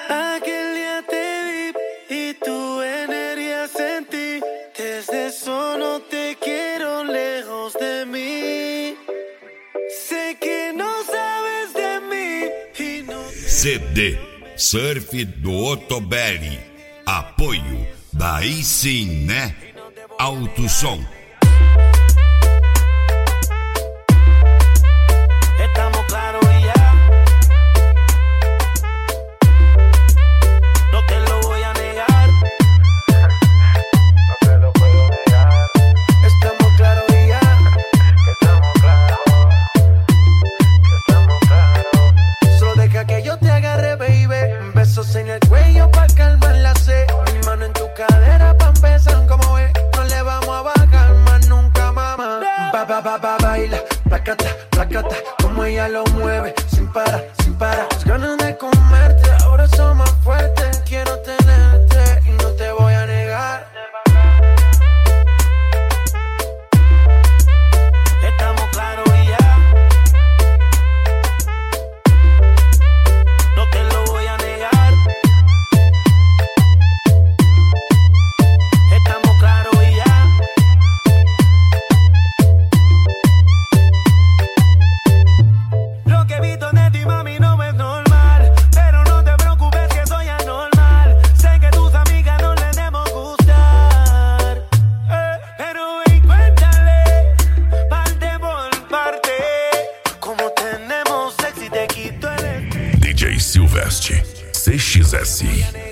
Aquel día te vi y tu energía sentí. Desde eso no te quiero lejos de mí. Sé que no sabes de mí y no te... CD Surf do Otobelli. Apoio Daí Sim, né? Alto Som. Estamos claros y ya. No te lo voy a negar. No te lo puedo negar. Estamos claros y ya. Estamos claros. Estamos claros. Solo deja que yo te agarre, baby. Besos en el cuello pa' calmar la sed. Mi mano en tu cadera pa' empezar, como ves. No le vamos a bajar más nunca, mamá. Baila, placata, placata. Como ella lo mueve, sin parar, sin parar. Las ganas de comerte, ahora son más fuertes. Quiero tenerte y no te voy a negar. Estamos claros y ya. No te lo voy a negar. Estamos claros y ya. Lo que he visto de ti, mami, no es normal. Pero no te preocupes que soy anormal. Sé que tus amigas no les debemos gustar. Pero ven, cuéntale, parte por parte. Como tenemos sexy, te quito el estrés. DJ Silvestre CXS.